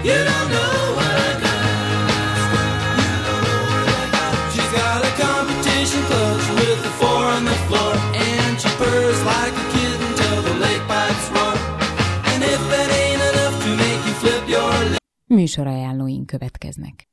You don't know what I got. She's got a competition clutch with the 4 on the floor, and she purrs like a kitten till the lake pipes roar. And if that ain't enough to make you flip your lip. Műsorajánlóink következnek.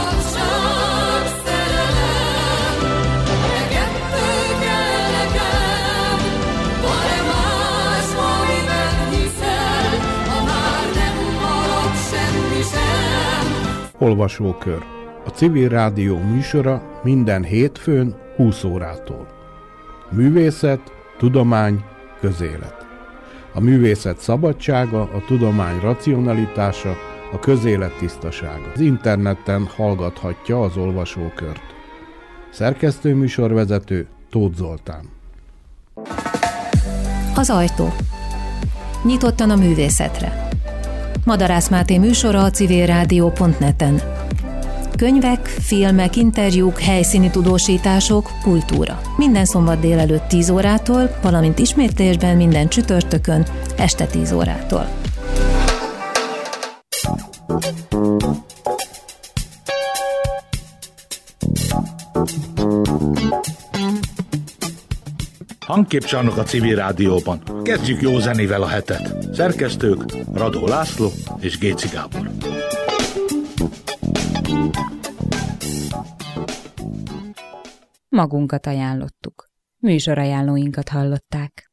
Olvasókör. A Civil Rádió műsora minden hétfőn 20 órától. Művészet, tudomány, közélet. A művészet szabadsága, a tudomány racionalitása, a közélet tisztasága. Az interneten hallgathatja az olvasókört. Szerkesztő műsorvezető Tóth Zoltán. Az ajtó. Nyitottan a művészetre. Madarász Máté műsora a civilrádió.net-en. Könyvek, filmek, interjúk, helyszíni tudósítások, kultúra. Minden szombat délelőtt 10 órától, valamint ismétlésben minden csütörtökön este 10 órától. Hangképcsarnok a Civil Rádióban. Kezdjük jó zenével a hetet. Szerkesztők Radó László és Géci Gábor. Magunkat ajánlottuk. Műsorajánlóinkat hallották.